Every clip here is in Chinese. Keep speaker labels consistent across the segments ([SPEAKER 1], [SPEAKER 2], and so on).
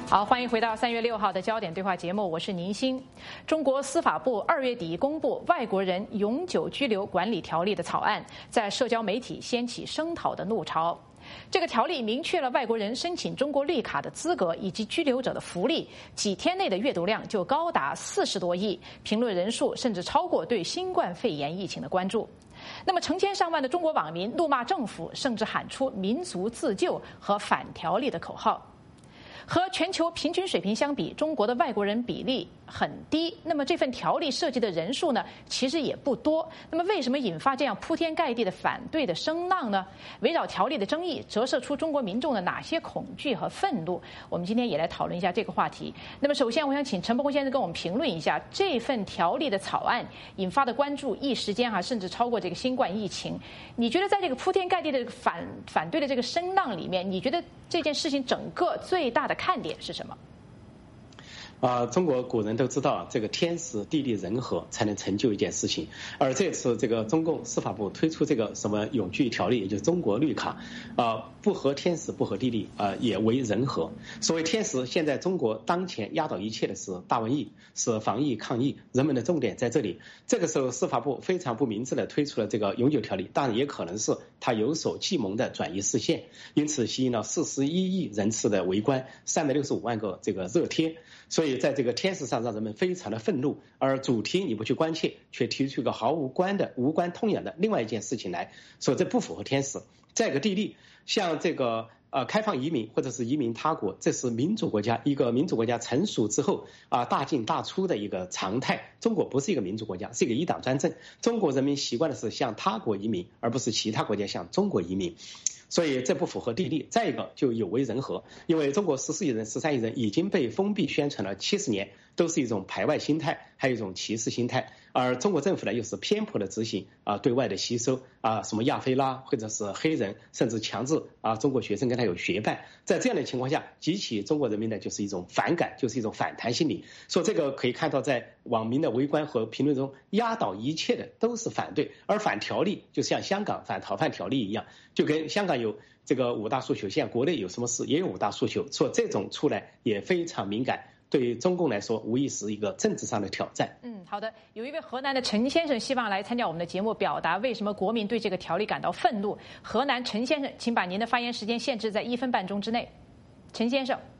[SPEAKER 1] 好，欢迎回到3月6号的焦点对话节目，我是宁鑫。中国司法部2月底公布《外国人永久居留管理条例》的草案，在社交媒体掀起声讨的怒潮。这个条例明确了外国人申请中国绿卡的资格以及居留者的福利，几天内的阅读量就高达40多亿，评论人数甚至超过对新冠肺炎疫情的关注。那么成千上万的中国网民怒骂政府，甚至喊出民族自救和反条例的口号。和全球平均水平相比，中国的外国人比例很低。那么这份条例涉及的人数呢，其实也不多。那么为什么引发这样铺天盖地的反对的声浪呢？围绕条例的争议，折射出中国民众的哪些恐惧和愤怒？我们今天也来讨论一下这个话题。那么首先，我想请陈伯宏先生跟我们评论一下这份条例的草案引发的关注，一时间甚至超过这个新冠疫情。你觉得在这个铺天盖地的反对的这个声浪里面，你觉得这件事情整个最大的看点是什么？
[SPEAKER 2] 中国古人都知道，这个天时地利人和才能成就一件事情。而这次这个中共司法部推出这个什么永居条例，也就是中国绿卡，不合天时不合地利，也为人和。所谓天时，现在中国当前压倒一切的是大瘟疫，是防疫抗疫，人们的重点在这里。这个时候司法部非常不明智的推出了这个永久条例，当然也可能是他有所计谋的转移视线，因此吸引了41亿人次的围观，365万个这个热贴。所以在这个天时上让人们非常的愤怒，而主题你不去关切，却提出一个毫无关痛痒的另外一件事情来说，这不符合天时。再一个地利，像这个开放移民或者是移民他国，这是民主国家，一个民主国家成熟之后大进大出的一个常态。中国不是一个民主国家，是一个一党专政。中国人民习惯的是向他国移民，而不是其他国家向中国移民。所以这不符合地利。再一个就有违人和，因为中国14亿人、13亿人已经被封闭宣传了70年，都是一种排外心态，还有一种歧视心态。而中国政府呢，又是偏颇的执行对外的吸收什么亚非拉或者是黑人，甚至强制中国学生跟他有学伴。在这样的情况下，激起中国人民的就是一种反感，就是一种反弹心理。所以这个可以看到，在网民的围观和评论中，压倒一切的都是反对，而反条例就像香港反逃犯条例一样，就跟香港有这个5大诉求，现在国内有什么事也有5大诉求，所以这种出来也非常敏感。对于中共来说，无疑是一个政治上的挑战。
[SPEAKER 1] 好的。有一位河南的陈先生希望来参加我们的节目，表达为什么国民对这个条例感到愤怒。河南陈先生，请把您的发言时间限制在1分半钟之内。陈先生。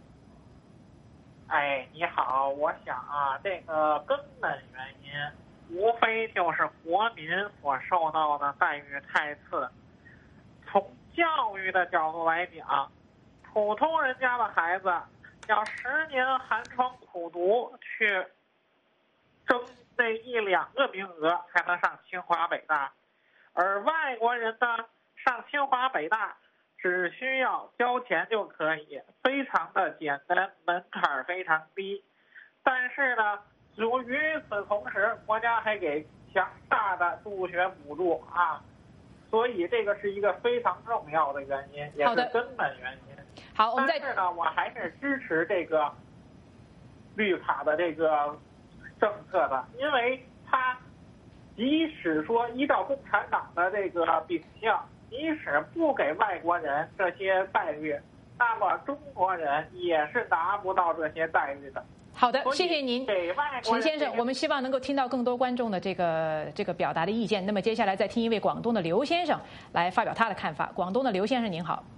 [SPEAKER 3] 你好，我想这个根本原因无非就是国民所受到的待遇太次。从教育的角度来讲，普通人家的孩子要10年寒窗苦读去争那1、2个名额才能上清华北大，而外国人呢，上清华北大只需要交钱就可以，非常的简单，门槛非常低。但是呢，与此同时，国家还给强大的助学补助所以这个是一个非常重要的原因，也是根本原因。
[SPEAKER 1] 好，
[SPEAKER 3] 但是呢，我还是支持这个绿卡的这个政策的，因为它即使说依照共产党的这个秉性，即使不给外国人这些待遇，那么中国人也是拿不到这些待遇的。
[SPEAKER 1] 好的，谢谢您，陈先生。我们希望能够听到更多观众的这个表达的意见。那么接下来再听一位广东的刘先生来发表他的看法。广东的刘先生您好。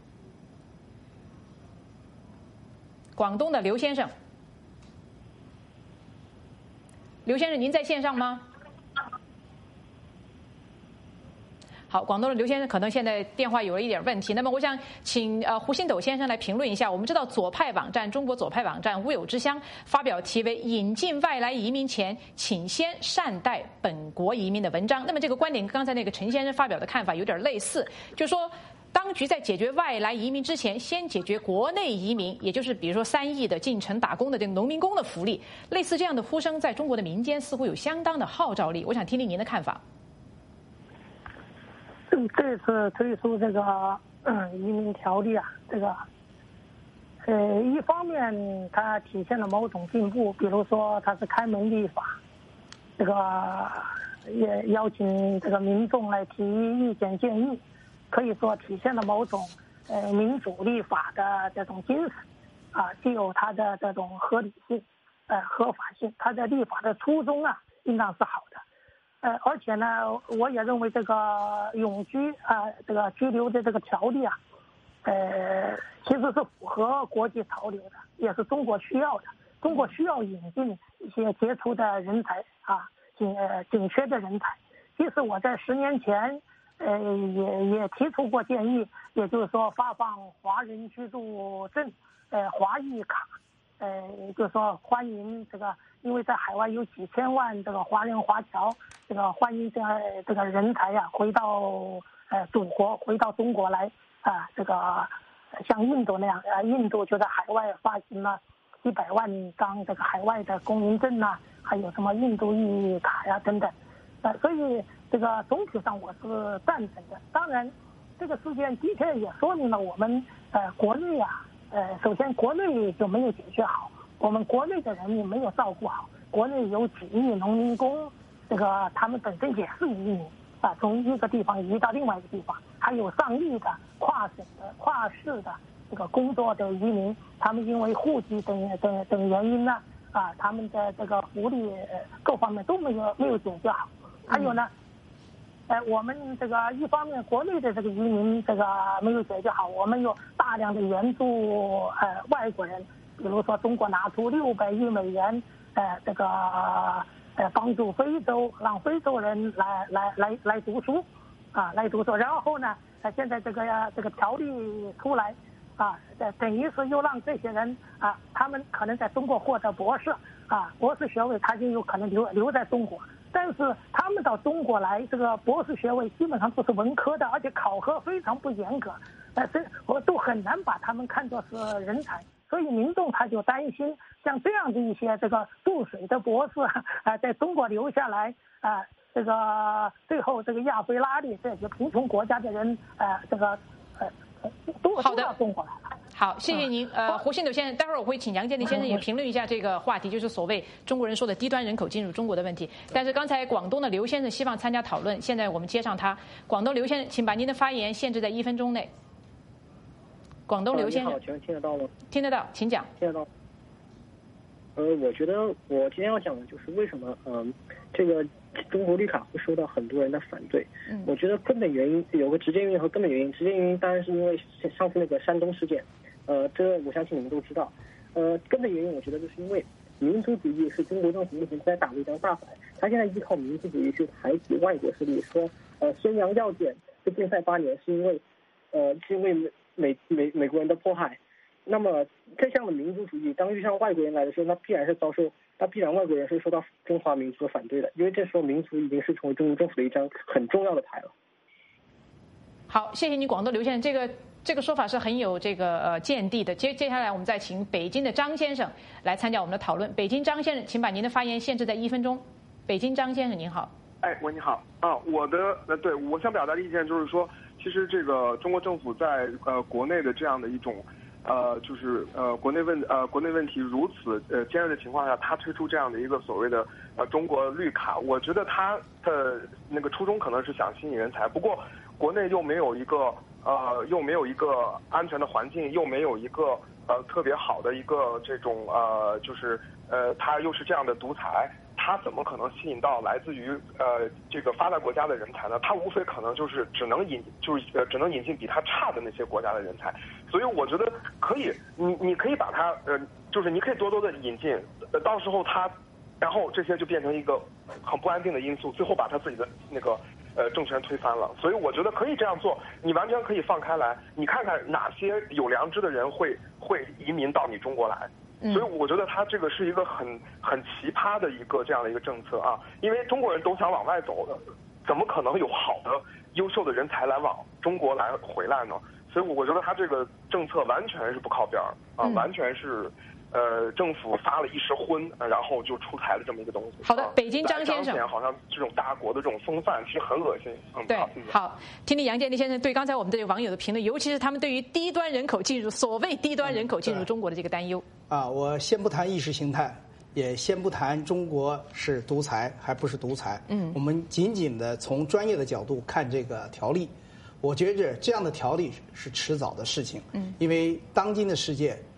[SPEAKER 1] 广东的刘先生，刘先生您在线上吗？好，广东的刘先生可能现在电话有了一点问题。那么我想请胡新斗先生来评论一下。我们知道左派网站中国左派网站乌有之乡发表题为引进外来移民前请先善待本国移民的文章。那么这个观点跟刚才那个陈先生发表的看法有点类似，就是说当局在解决外来移民之前，先解决国内移民，也就是比如说3亿的进城打工的这个农民工的福利。类似这样的呼声在中国的民间似乎有相当的号召力。我想听听您的看法。
[SPEAKER 4] 这次推出这个移民条例这个一方面它体现了某种进步，比如说它是开门立法，这个也邀请这个民众来提意见建议，可以说体现了某种民主立法的这种精神。 具有它的这种合理性、合法性，它的立法的初衷应当是好的。而且呢，我也认为这个永居这个居留的这个条例其实是符合国际潮流的，也是中国需要的。中国需要引进一些杰出的人才紧缺的人才。其实我在10年前也提出过建议，也就是说发放华人居住证，华裔卡，就是说欢迎这个，因为在海外有几千万这个华人华侨，这个欢迎这个人才回到祖国，回到中国来这个像印度那样，印度就在海外发行了几百万张这个海外的公民证还有什么印度裔卡等等，所以这个总体上我是赞成的。当然，这个事件的确也说明了我们国内首先国内就没有解决好，我们国内的人民没有照顾好，国内有几亿农民工，这个他们本身也是移民从一个地方移到另外一个地方，还有上亿的跨省的、跨市的这个工作的移民，他们因为户籍等原因他们的这个福利各方面都没有解决好。还有呢，我们这个一方面国内的这个移民这个没有解决好，我们有大量的援助外国人，比如说中国拿出600亿美元这个帮助非洲，让非洲人来读书来读书。然后呢，现在这个条例出来等于是又让这些人他们可能在中国获得博士学位，他就有可能留在中国。但是他们到中国来，这个博士学位基本上都是文科的，而且考核非常不严格，我都很难把他们看作是人才。所以民众他就担心，像这样的一些这个注水的博士在中国留下来这个最后这个亚非拉的这些贫穷国家的人这个都到中国来了。
[SPEAKER 1] 好，谢谢您。胡信斗先生，待会儿我会请杨建立先生也评论一下这个话题，就是所谓中国人说的低端人口进入中国的问题。但是刚才广东的刘先生希望参加讨论，现在我们接上他。广东刘先生，请把您的发言限制在1分钟内。广东刘先生，
[SPEAKER 5] 请问听得到吗？
[SPEAKER 1] 听得到，请讲。
[SPEAKER 5] 听得到。我觉得我今天要讲的就是为什么这个中国绿卡会受到很多人的反对。我觉得根本原因有个直接原因和根本原因。直接原因当然是因为上次那个山东事件，这我相信你们都知道。根本原因我觉得就是因为民族主义是中国政府目前在打的一张大牌，他现在依靠民族主义去排挤外国势力，说宣扬要点被禁赛8年是因为美国人的迫害。那么这样的民族主义当遇上外国人来的时候，那必然外国人是受到中华民族的反对的，因为这时候民族已经是成为中国政府的一张很重要的牌了。
[SPEAKER 1] 好，谢谢你，广东刘先生，这个说法是很有这个见地的。接下来我们再请北京的张先生来参加我们的讨论。北京张先生，请把您的发言限制在1分钟。北京张先生您好。
[SPEAKER 6] 喂，你好我想表达的意见就是说，其实这个中国政府在国内的这样的一种就是国内问题如此尖锐的情况下，他推出这样的一个所谓的中国绿卡，我觉得他的那个初衷可能是想吸引人才，不过国内又没有一个安全的环境，又没有一个特别好的一个这种就是他又是这样的独裁。他怎么可能吸引到来自于这个发达国家的人才呢？他无非可能就是只能引进比他差的那些国家的人才。所以我觉得可以，你可以把他就是你可以多多的引进，到时候然后这些就变成一个很不安定的因素，最后把他自己的那个政权推翻了。所以我觉得可以这样做，你完全可以放开来，你看看哪些有良知的人会移民到你中国来。所以我觉得他这个是一个很奇葩的一个这样的一个政策因为中国人都想往外走的，怎么可能有好的优秀的人才来往中国来回来呢？所以我觉得他这个政策完全是不靠边完全是政府发了一时昏，然后就出台了这么一个东西。
[SPEAKER 1] 好的，北京张先生，
[SPEAKER 6] 好像这种大国的这种风范其实很恶心。
[SPEAKER 1] 对，好，听听杨建立先生对刚才我们这位网友的评论，尤其是他们对于所谓低端人口进入中国的这个担忧。
[SPEAKER 7] 我先不谈意识形态，也先不谈中国是独裁还不是独裁。我们仅仅的从专业的角度看这个条例，我觉着这样的条例是迟早的事情。因为当今的世界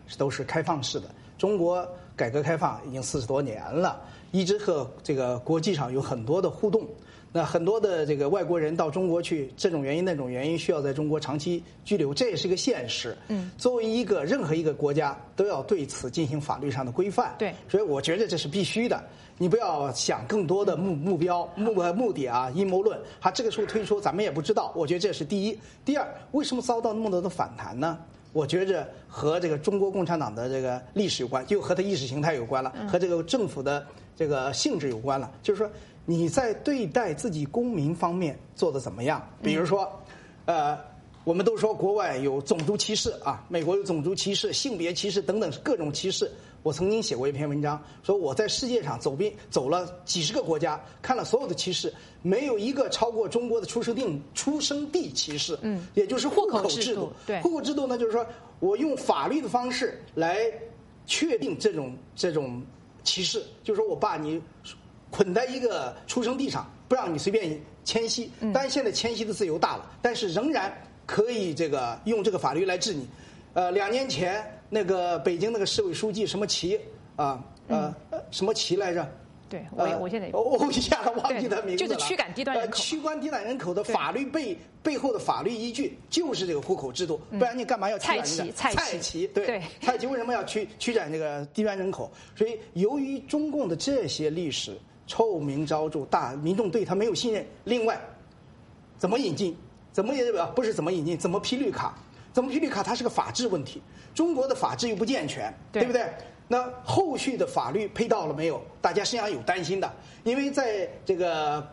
[SPEAKER 7] 都是开放式的。中国改革开放已经40多年了，一直和这个国际上有很多的互动。那很多的这个外国人到中国去，这种原因那种原因需要在中国长期居留，这也是一个现实。作为任何一个国家都要对此进行法律上的规范。
[SPEAKER 1] 对，
[SPEAKER 7] 所以我觉得这是必须的。你不要想更多的目的啊，阴谋论。他这个时候推出，咱们也不知道。我觉得这是第一。第二，为什么遭到那么多的反弹呢？我觉着和这个中国共产党的这个历史有关，就和它意识形态有关了，和这个政府的这个性质有关了。就是说，你在对待自己公民方面做得怎么样？比如说，我们都说国外有种族歧视啊，美国有种族歧视、性别歧视等等各种歧视。我曾经写过一篇文章，说我在世界上走了几十个国家，看了所有的歧视，没有一个超过中国的出生地歧视。也就是户口制度。
[SPEAKER 1] 对，
[SPEAKER 7] 户口制度呢，就是说我用法律的方式来确定这种歧视，就是说我把你捆在一个出生地上，不让你随便迁徙。当然现在迁徙的自由大了，但是仍然可以用这个法律来治你。2年前那个北京那个市委书记什么旗什么旗来着？
[SPEAKER 1] 对，我现在
[SPEAKER 7] 一下子忘记他名字了。
[SPEAKER 1] 就是驱赶低端人口。
[SPEAKER 7] 驱赶低端人口的法律背后的法律依据就是这个户口制度，不然你干嘛要驱赶人家？蔡奇对，蔡奇为什么要驱赶这个低端人口？所以由于中共的这些历史臭名昭著，民众对他没有信任。另外，怎么引进？怎么引进？怎么批绿卡？怎么批绿卡？它是个法治问题。中国的法治又不健全，对不对？那后续的法律配套了没有？大家实际上有担心的，因为在这个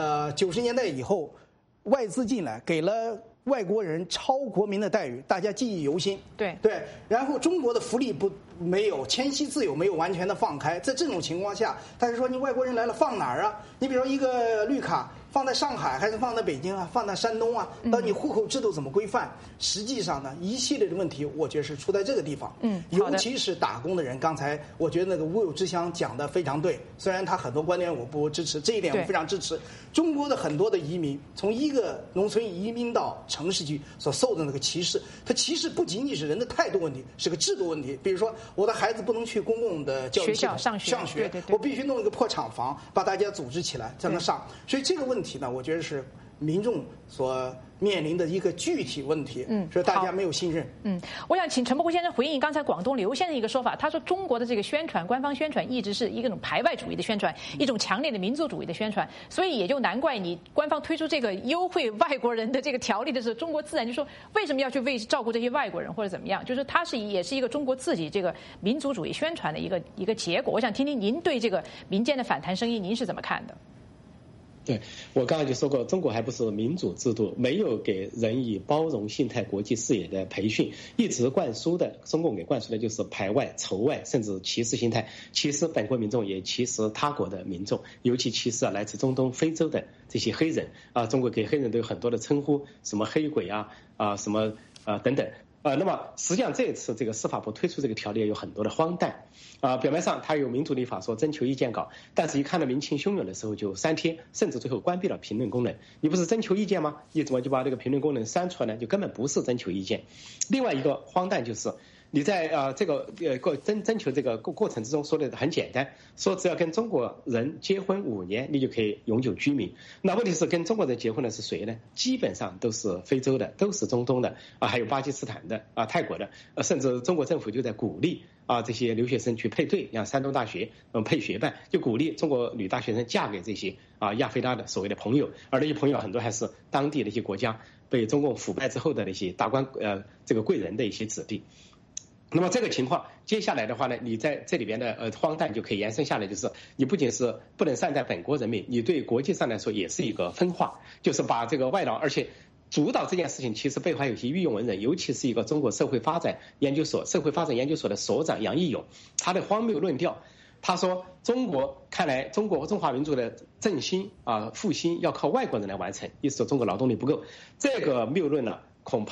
[SPEAKER 7] 90年代以后，外资进来给了外国人超国民的待遇，大家记忆犹新。
[SPEAKER 1] 对，
[SPEAKER 7] 然后中国的福利没有迁徙自由没有完全的放开，在这种情况下，但是说你外国人来了放哪儿啊？你比如说一个绿卡放在上海还是放在北京啊，放在山东啊，那你户口制度怎么规范？实际上呢，一系列的问题，我觉得是出在这个地方。尤其是打工的人，刚才我觉得那个吴有之乡讲的非常对，虽然他很多观点我不支持，这一点我非常支持。中国的很多的移民从一个农村移民到城市去所受的那个歧视，它歧视不仅仅是人的态度问题，是个制度问题。比如说，我的孩子不能去公共的教育系统上学，
[SPEAKER 1] 对，
[SPEAKER 7] 我必须弄一个破厂房，把大家组织起来让他上。所以这个问题呢，我觉得是民众所面临的一个具体问题，所以大家没有信任。
[SPEAKER 1] 我想请陈伯虎先生回应刚才广东刘先生一个说法，他说中国的这个宣传，官方宣传一直是一种排外主义的宣传，一种强烈的民族主义的宣传，所以也就难怪你官方推出这个优惠外国人的这个条例的时候，中国自然就说为什么要去照顾这些外国人或者怎么样，就是它也是一个中国自己这个民族主义宣传的一个结果。我想听听您对这个民间的反弹声音您是怎么看的？
[SPEAKER 2] 对，我刚才就说过，中国还不是民主制度，没有给人以包容心态、国际视野的培训，一直中共给灌输的就是排外、仇外，甚至歧视心态，歧视本国民众，也歧视他国的民众，尤其歧视来自中东、非洲的这些黑人啊。中国给黑人都有很多的称呼，什么黑鬼什么等等。那么实际上这次这个司法部推出这个条例有很多的荒诞表面上它有民主立法说征求意见稿，但是一看到民情汹涌的时候就删帖，甚至最后关闭了评论功能。你不是征求意见吗？你怎么就把这个评论功能删除了呢？就根本不是征求意见。另外一个荒诞就是你在这个征求这个过程之中说的很简单，说只要跟中国人结婚5年，你就可以永久居民。那问题是跟中国人结婚的是谁呢？基本上都是非洲的，都是中东的还有巴基斯坦的泰国的甚至中国政府就在鼓励这些留学生去配对，像山东大学配学办，就鼓励中国女大学生嫁给这些亚非拉的所谓的朋友，而那些朋友很多还是当地的一些国家被中共腐败之后的那些大官这个贵人的一些子弟。那么这个情况接下来的话呢，你在这里边的荒诞就可以延伸下来，就是你不仅是不能善待本国人民，你对国际上来说也是一个分化，就是把这个外劳，而且主导这件事情其实背后还有些御用文人，尤其是一个中国社会发展研究所的所长杨义勇，他的荒谬论调，他说看来中华民族的振兴复兴要靠外国人来完成，意思说中国劳动力不够。这个谬论呢，恐怕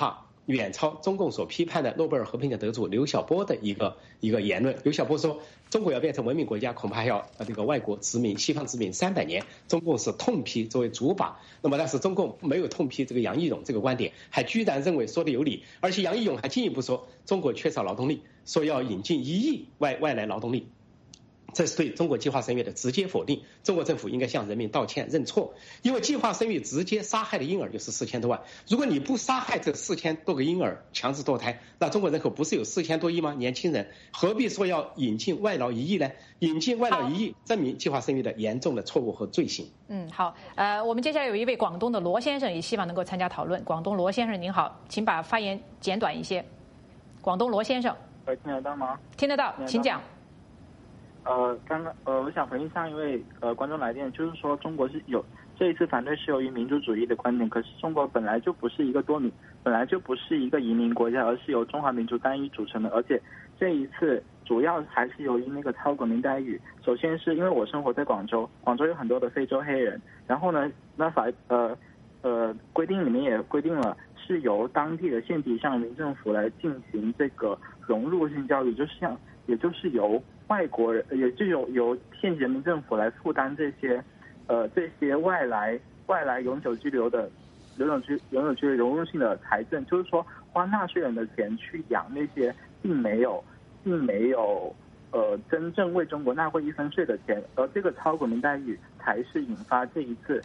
[SPEAKER 2] 远超中共所批判的诺贝尔和平奖得主刘晓波的一个言论。刘晓波说，中国要变成文明国家，恐怕还要这个外国殖民、西方殖民300年。中共是痛批作为主靶，那么但是中共没有痛批这个杨义勇这个观点，还居然认为说的有理，而且杨义勇还进一步说，中国缺少劳动力，说要引进1亿外来劳动力。这是对中国计划生育的直接否定，中国政府应该向人民道歉认错，因为计划生育直接杀害的婴儿就是4000多万，如果你不杀害这4000多个婴儿强制堕胎，那中国人口不是有4000多亿吗？年轻人何必说要引进外劳1亿呢？引进外劳1亿，证明计划生育的严重的错误和罪行。
[SPEAKER 1] 好，我们接下来有一位广东的罗先生，也希望能够参加讨论。广东罗先生您好，请把发言简短一些。广东罗先生，
[SPEAKER 8] 听得到吗？
[SPEAKER 1] 听得到，请讲。
[SPEAKER 8] 刚刚我想回应上一位观众来电，就是说中国是有这一次反对是由于民族主义的观点，可是中国本来就不是一个本来就不是一个移民国家，而是由中华民族单一组成的，而且这一次主要还是由于那个超国民待遇。首先是因为我生活在广州，广州有很多的非洲黑人，然后呢，那规定里面也规定了是由当地的县级向民政府来进行这个融入性教育，也就是由外国人，也就由县级人民政府来负担这些外来永久居留的永久居留融入性的财政，就是说花纳税人的钱去养那些并没有真正为中国纳过1分税的钱，而这个超国民待遇才是引发这一次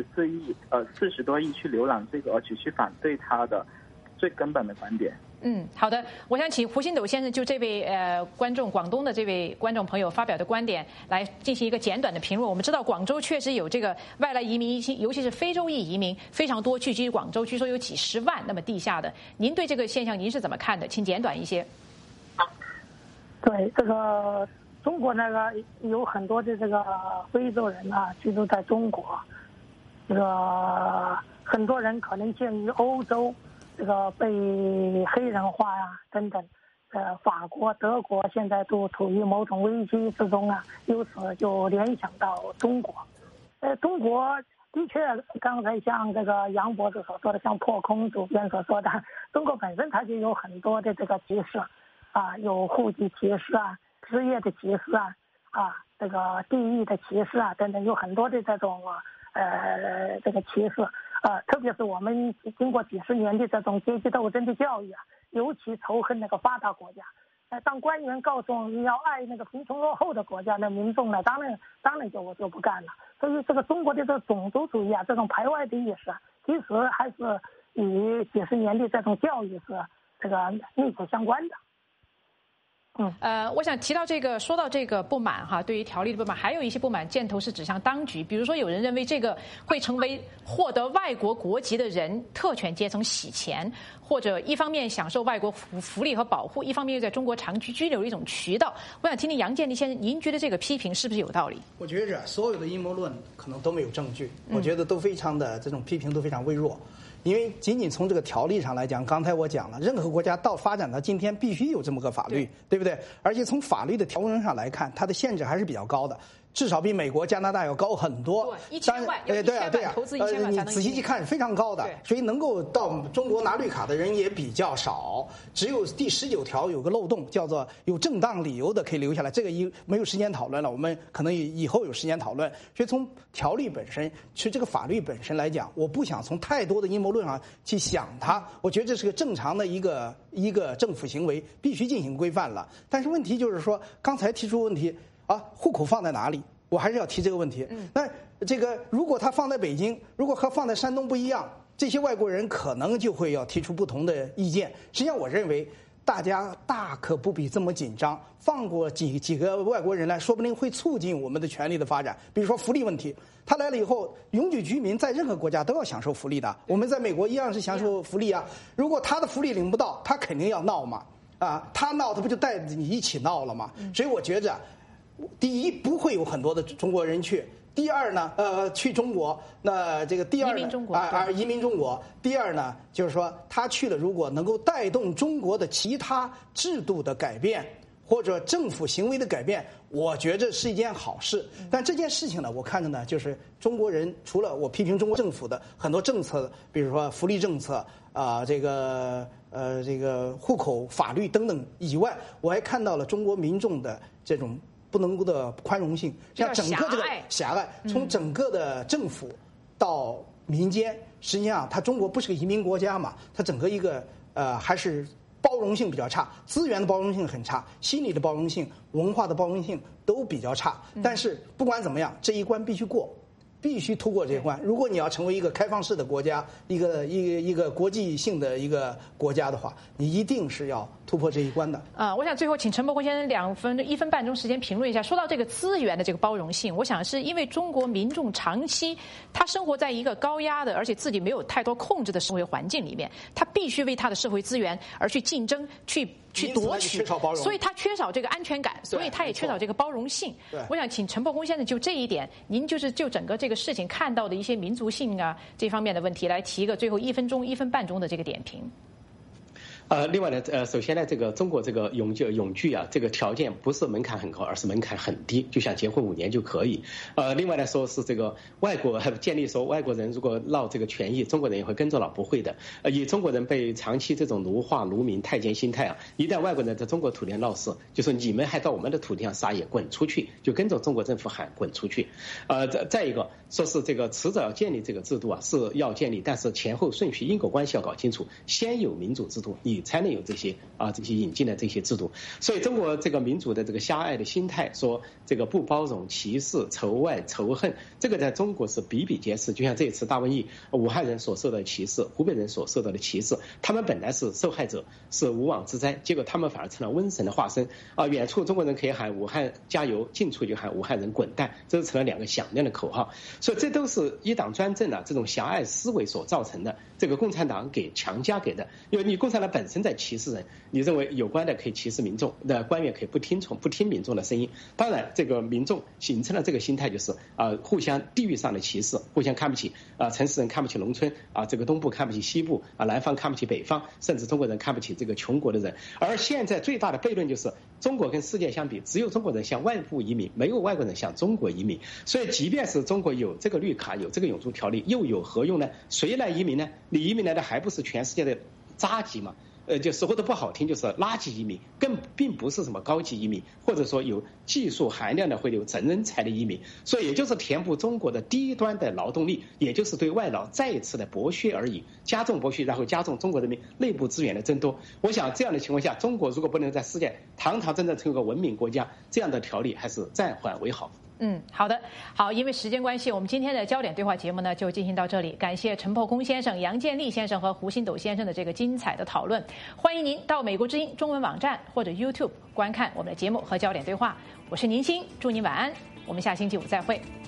[SPEAKER 8] 40多亿去流浪这个，而且去反对他的最根本的观点。
[SPEAKER 1] 好的，我想请胡星斗先生就这位广东的这位观众朋友发表的观点来进行一个简短的评论。我们知道广州确实有这个外来移民，尤其是非洲裔移民非常多，聚集广州，据说有几10万。那么地下的，您对这个现象您是怎么看的？请简短一些。
[SPEAKER 4] 对，这个中国那个有很多的这个非洲人啊居住在中国，这个很多人可能鉴于欧洲这个被黑人化呀等等，法国、德国现在都处于某种危机之中啊，由此就联想到中国。中国的确，刚才像这个杨博士所说的，像破空主编所说的，中国本身它就有很多的这个歧视啊，有户籍歧视啊、职业的歧视啊、这个地域的歧视啊等等，有很多的这种这个歧视。特别是我们经过几十年的这种阶级斗争的教育啊，尤其仇恨那个发达国家。当官员告诉你要爱那个贫穷落后的国家，那民众呢，当然就不干了。所以这个中国的这个种族主义啊，这种排外的意识啊，其实还是与几十年的这种教育是这个密切相关的。
[SPEAKER 1] 我想提到说到这个不满哈，对于条例的不满，还有一些不满箭头是指向当局，比如说有人认为这个会成为获得外国国籍的人特权阶层洗钱，或者一方面享受外国福利和保护，一方面又在中国长期居留的一种渠道。我想听听杨建立先生，您觉得这个批评是不是有道理？
[SPEAKER 7] 我觉着所有的阴谋论可能都没有证据，我觉得都非常的这种批评都非常微弱。因为仅仅从这个条例上来讲，刚才我讲了，任何国家发展到今天必须有这么个法律，对不对？而且从法律的条文上来看，它的限制还是比较高的，至少比美国、加拿大要高很多。
[SPEAKER 1] 对，1000万，对啊，投资1000万才能
[SPEAKER 7] 你仔细去看，非常高的。所以能够到中国拿绿卡的人也比较少，只有第19条有个漏洞，叫做有正当理由的可以留下来。这个没有时间讨论了，我们可能以后有时间讨论。所以从条例本身，是这个法律本身来讲，我不想从太多的阴谋论上去想它。我觉得这是个正常的一个政府行为，必须进行规范了。但是问题就是说，刚才提出问题啊，户口放在哪里？我还是要提这个问题。那这个如果他放在北京，如果和放在山东不一样，这些外国人可能就会要提出不同的意见。实际上，我认为大家大可不必这么紧张，放过几个外国人来，说不定会促进我们的权利的发展。比如说福利问题，他来了以后，永久居民在任何国家都要享受福利的。我们在美国一样是享受福利啊。如果他的福利领不到，他肯定要闹嘛。他闹，他不就带着你一起闹了吗？所以我觉着，第一不会有很多的中国人去。第二呢，去中国，那这个第二呢，移民中国。第二呢，就是说他去了，如果能够带动中国的其他制度的改变或者政府行为的改变，我觉着是一件好事。但这件事情呢，我看着呢，就是中国人除了我批评中国政府的很多政策，比如说福利政策这个这个户口法律等等以外，我还看到了中国民众的这种不能的宽容性，像整个这个狭隘，从整个的政府到民间，实际上它中国不是个移民国家嘛，它整个一个还是包容性比较差，资源的包容性很差，心理的包容性、文化的包容性都比较差。但是不管怎么样，这一关必须过。必须突破这一关。如果你要成为一个开放式的国家，一个国际性的一个国家的话，你一定是要突破这一关的。
[SPEAKER 1] 我想最后请陈伯公先生1分半钟时间评论一下。说到这个资源的这个包容性，我想是因为中国民众长期他生活在一个高压的，而且自己没有太多控制的社会环境里面，他必须为他的社会资源而去竞争，去夺取，所以他缺少这个安全感，所以他也缺少这个包容性。我想请陈伯公先生就这一点，您就整个这个事情看到的一些民族性啊这方面的问题来提一个最后1分半钟的这个点评。
[SPEAKER 2] 另外呢，首先呢，这个中国这个永居啊，这个条件不是门槛很高，而是门槛很低，就像结婚5年就可以。另外来说是这个建立说外国人如果闹这个权益，中国人也会跟着闹，不会的。以中国人被长期这种奴化、奴民、太监心态啊，一旦外国人在中国土地上闹事，就说你们还到我们的土地上撒野，滚出去，就跟着中国政府喊滚出去。再一个说是这个迟早要建立这个制度啊，是要建立，但是前后顺序、因果关系要搞清楚，先有民主制度，你才能有这些引进的这些制度。所以中国这个民主的这个狭隘的心态，说这个不包容、歧视、仇外、仇恨，这个在中国是比比皆是。就像这次大瘟疫，武汉人所受到的歧视，湖北人所受到的歧视，他们本来是受害者，是无妄之灾，结果他们反而成了瘟神的化身。远处中国人可以喊武汉加油，近处就喊武汉人滚蛋，这是成了2个响亮的口号。所以这都是一党专政这种狭隘思维所造成的，这个共产党强加给的。因为你共产党本身在歧视人，你认为有关的可以歧视民众，那官员可以不听民众的声音。当然这个民众形成了这个心态，就是互相地域上的歧视，互相看不起城市人看不起农村这个东部看不起西部南方看不起北方，甚至中国人看不起这个穷国的人。而现在最大的悖论就是中国跟世界相比，只有中国人向外部移民，没有外国人向中国移民。所以即便是中国有这个绿卡，有这个永住条例，又有何用呢？谁来移民呢？你移民来的还不是全世界的渣级嘛？就说的不好听，就是垃圾移民，并不是什么高级移民，或者说有技术含量的会有真人才的移民。所以也就是填补中国的低端的劳动力，也就是对外劳再次的剥削而已，加重剥削，然后加重中国人民内部资源的增多。我想这样的情况下，中国如果不能在世界堂堂正正成为个文明国家，这样的条例还是暂缓为好。
[SPEAKER 1] 好的，好，因为时间关系，我们今天的焦点对话节目呢就进行到这里。感谢陈伯公先生、杨建立先生和胡新斗先生的这个精彩的讨论。欢迎您到美国之音中文网站或者 YouTube 观看我们的节目和焦点对话。我是宁鑫，祝您晚安，我们下星期5再会。